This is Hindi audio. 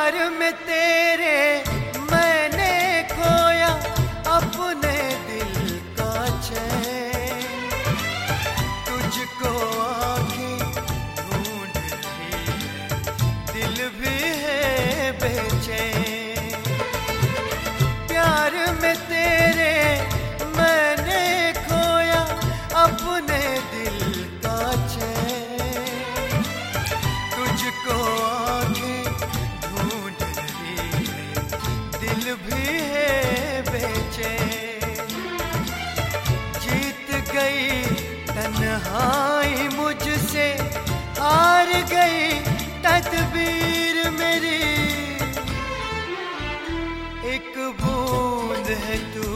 प्यार में तेरे मैंने खोया अपने दिल का चैन। तुझको आंखें ढूंढ रही है, दिल भी है बेचैन। प्यार में तेरे मैंने खोया अपने दिल का चैन। तुझको भी है बेचैन। जीत गई तन्हाई मुझसे, हार गई तदबीर मेरी। एक बूंद है तू